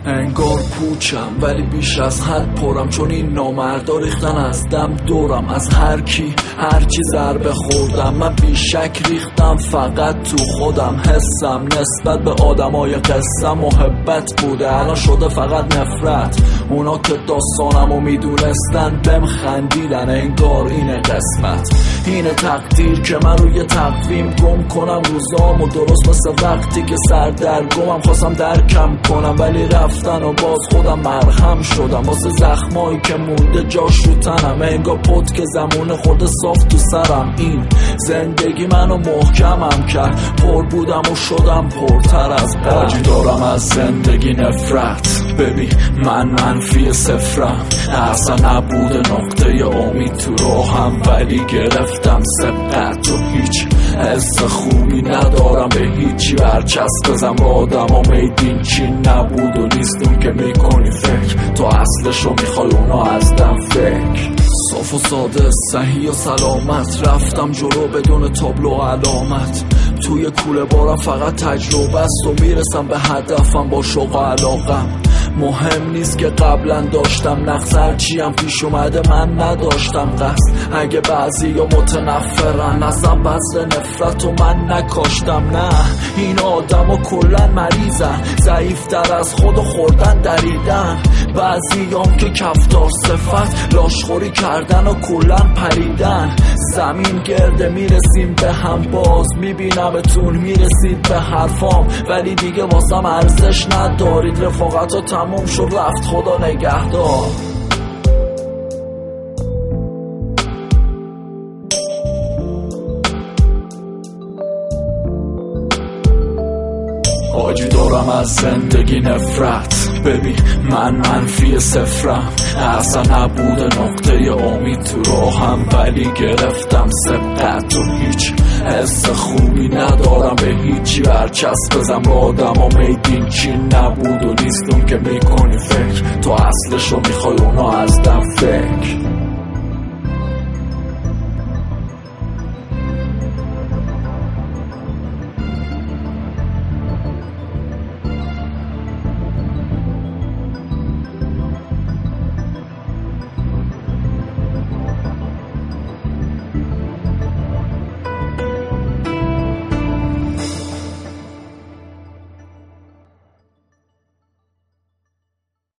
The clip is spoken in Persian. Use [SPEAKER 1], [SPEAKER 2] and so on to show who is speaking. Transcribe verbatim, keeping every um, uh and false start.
[SPEAKER 1] انگار پوچم ولی بیش از حد پرم، چون این نامردا ریختن از دم دورم. از هر کی هر چی ضربه خوردم، من بیشک ریختم فقط تو خودم. حسم نسبت به آدمای قصه محبت بوده، الان شده فقط نفرت. اونا که داستانمو میدونستن بهم خندیدن، انگار اینه قسمت، اینه تقدیر که من روی تقویم گم کنم روزامو. درست مثل وقتی که سردرگمم خواستم درکم کنم، ولی رفتن و باز خودم مرهم شدم واسه زخمایی که مونده جاش رو تنم. انگار پد که زمونه خورده صاف تو سرم. این زندگی منو محکمم کرد، پر بودم و شدم پرتر از قبل. آجی دارم از زندگی نفرت، ببین من منفی صفرم. اصلا نبوده نقطه امید تو راهم، ولی گرفتم سبقت و هیچ حس خوبی ندارم به هیچی. برچسب بزن با آدم ها میدین چی نبود و نیستون که میکنی فکر، تو اصلشو میخوای اونا از دم فکر. صاف و ساده صحیح و سلامت، رفتم جلو بدون تابلو و علامت. توی کوله بارم فقط تجربه است و میرسم به هدفم با شوق و علاقم. مهم نیست که قبلا داشتم نقص، هرچی هم پیش اومده من نداشتم قصد. اگه بعضی یا متنفرن ازم بذر نفرت و من نکاشتم، نه این آدم ها کلن مریضن، ضعیفتر از خود خوردن دریدن. بعضی هم که کفتار صفت لاشخوری کردن و کلن پریدن. زمین گرده میرسیم به هم، باز میبینمتون میرسید به حرفام، ولی دیگه واسم ارزش ندارید. رفاقت ها تموم شد رفت، خدا نگهدار. آجی دارم از زندگی نفرت، ببین من منفی صفرم. اصلا نبوده نقطه امید تو راهم، ولی گرفتم سبقت و هیچ حس خوبی ندارم به هیچی. برچسب بزن با آدم ها میدین چی نبود و نیستون که میکنی فکر، تو اصلشو میخوای اونا از دم فکر.